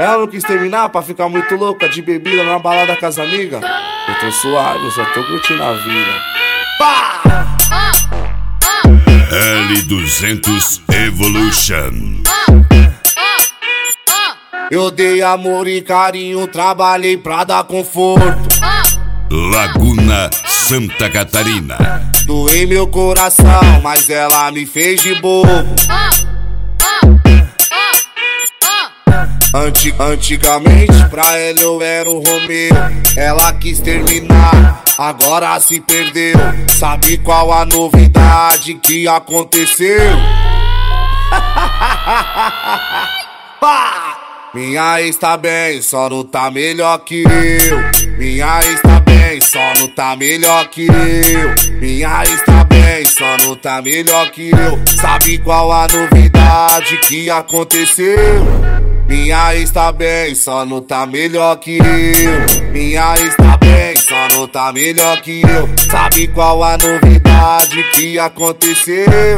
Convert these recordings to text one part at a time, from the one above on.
Ela não quis terminar pra ficar muito louca de bebida na balada com as amigas. Eu tô suave, eu só tô curtindo a vida. Pá! L200 Evolution. Eu dei amor e carinho, trabalhei pra dar conforto. Laguna, Santa Catarina. Doei meu coração, mas ela me fez de bobo. Antigamente pra ela eu era o Romeu. Ela quis terminar, agora se perdeu. Sabe qual a novidade que aconteceu? Minha ex tá bem, só não tá melhor que eu. Minha ex tá bem, só não tá melhor que eu. Minha ex tá bem, só não tá melhor que eu. Sabe qual a novidade que aconteceu? Minha ex tá bem, só não tá melhor que eu. Minha ex tá bem, só não tá melhor que eu. Sabe qual a novidade que aconteceu?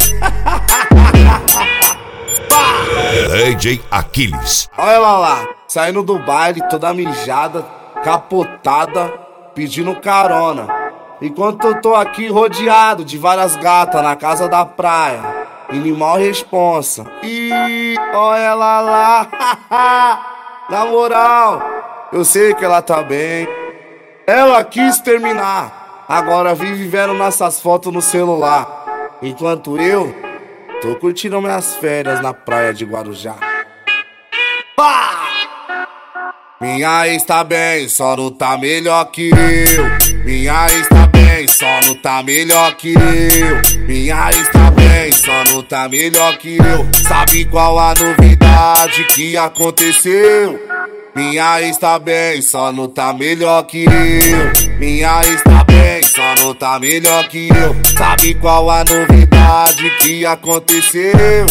DJ Aquiles. Olha ela lá, saindo do baile, toda mijada, capotada, pedindo carona. Enquanto eu tô aqui rodeado de várias gatas na casa da praia, animal responsa. Ih, olha ela lá, na moral, eu sei que ela tá bem. Ela quis terminar, agora vive vendo nossas fotos no celular. Enquanto eu tô curtindo minhas férias na praia de Guarujá. Pá! Minha ex tá bem, só não tá melhor que eu. Minha ex tá bem, só não tá melhor que eu. Minha ex tá bem, só não tá melhor que eu. Sabe qual a novidade que aconteceu? Minha ex tá bem, só não tá melhor que eu. Minha ex tá bem, só não tá melhor que eu. Sabe qual a novidade que aconteceu?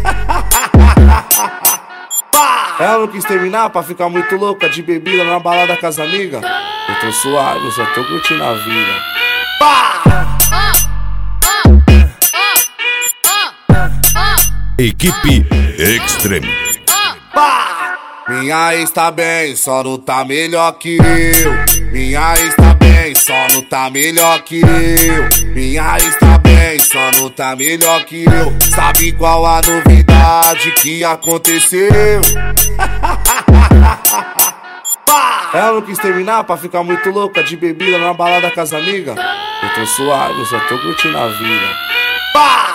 Ela não quis terminar pra ficar muito louca de bebida na balada com as amigas. Eu tô suave, eu só tô curtindo a vida. Equipe Extreme. Minha ex tá bem, só não tá melhor que eu. Minha ex tá bem, só não tá melhor que eu. Minha ex tá bem, só não tá melhor que eu. Sabe qual a novidade que aconteceu? Ela não quis terminar pra ficar muito louca de bebida na balada com as amigas. Eu tô suave, eu só tô curtindo a vida.